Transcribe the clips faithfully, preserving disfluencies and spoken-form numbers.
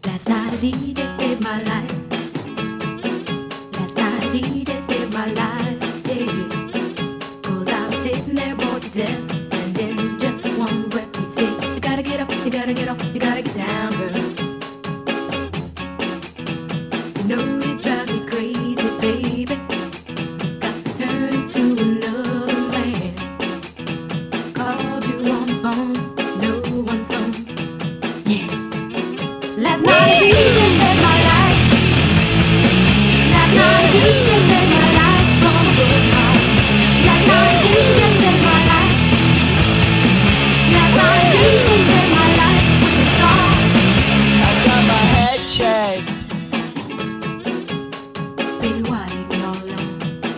Last night a D J saved my life. Last night a D J saved my life. Yeah. Cause I was sitting there bored to death. And in just one breath he said, you gotta get up, you gotta get up, you gotta get down, girl. You know you drive me crazy, baby. You got me turning to another man. Called you on the phone, no one's home. Yeah. Last night a D J saved my life. Last night a D J saved my life from a good heart. Last night a D J saved my life. Last night a D J saved my life with a song. I got my head checked. Baby, why leave me all alone?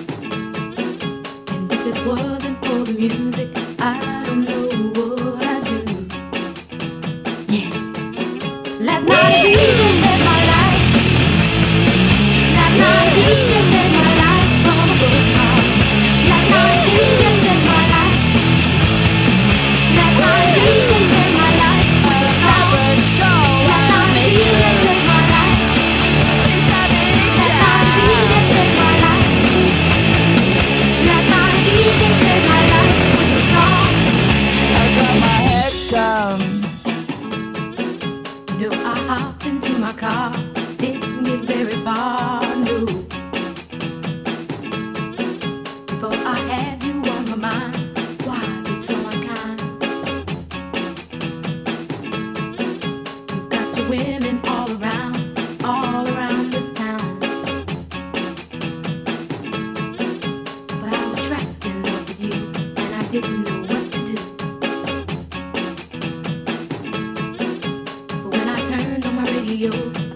And if it wasn't for the music, I don't know what I'd do. Yeah. Last night a D J saved my life. Last night a D J saved my life from a good heart. Last night a D J saved my life. Last night a D J saved my life with a song. Never show Last night a D J saved my life. Lisa Last night a D J saved my life. Last night a D J saved my life with a song. I got my head down. You know I hopped into my car, didn't get very far, no. Before I had you on my mind, why be so unkind? You've got your women all around, all around this town. But I was trapped in love with you, and I didn't know what to do. But when I turned on my radio,